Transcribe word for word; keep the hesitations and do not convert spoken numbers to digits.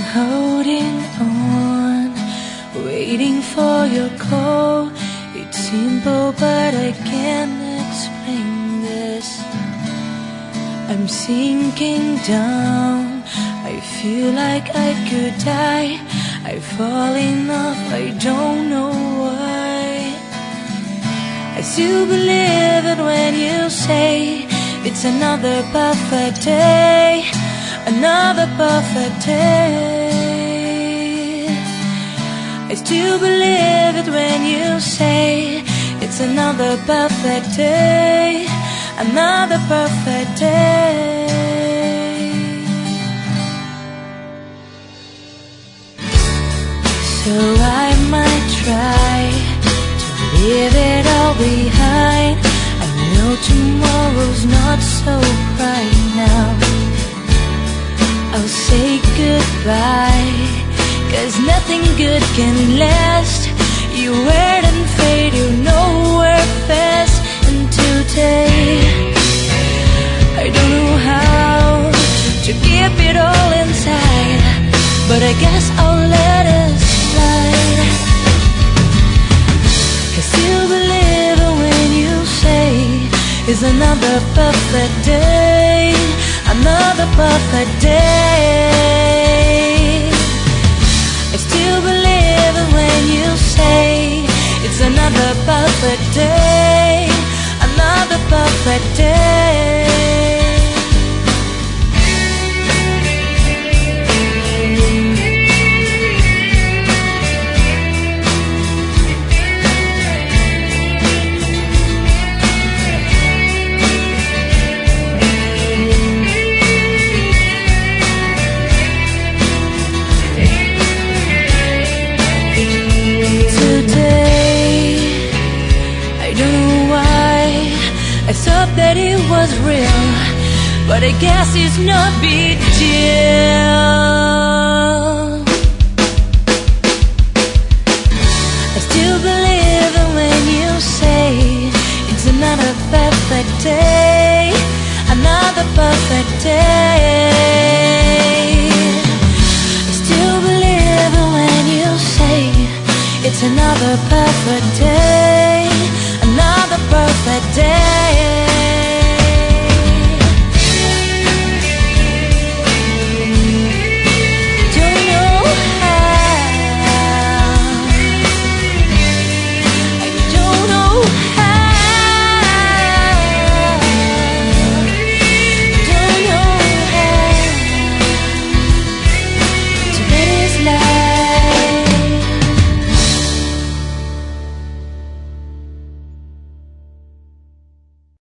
holding on, waiting for your call. It's simple but I can't explain this. I'm sinking down, I feel like I could die. I fall in love, I don't know why. I still believe it when you say it's another perfect day, another perfect day. I still believe it when you say it's another perfect day, another perfect day. So I might try to leave it all behind. I know tomorrow's not so bright now. I'll say goodbye, 'cause nothing good can last. You wear and fade, you know we're fast. And today I don't know how to keep it all inside, but I guess I'll let it slide. I still believe it when you say it's another perfect day, another perfect day. I still believe it when you say it's another perfect day, another perfect day. I thought that it was real, but I guess it's not big deal.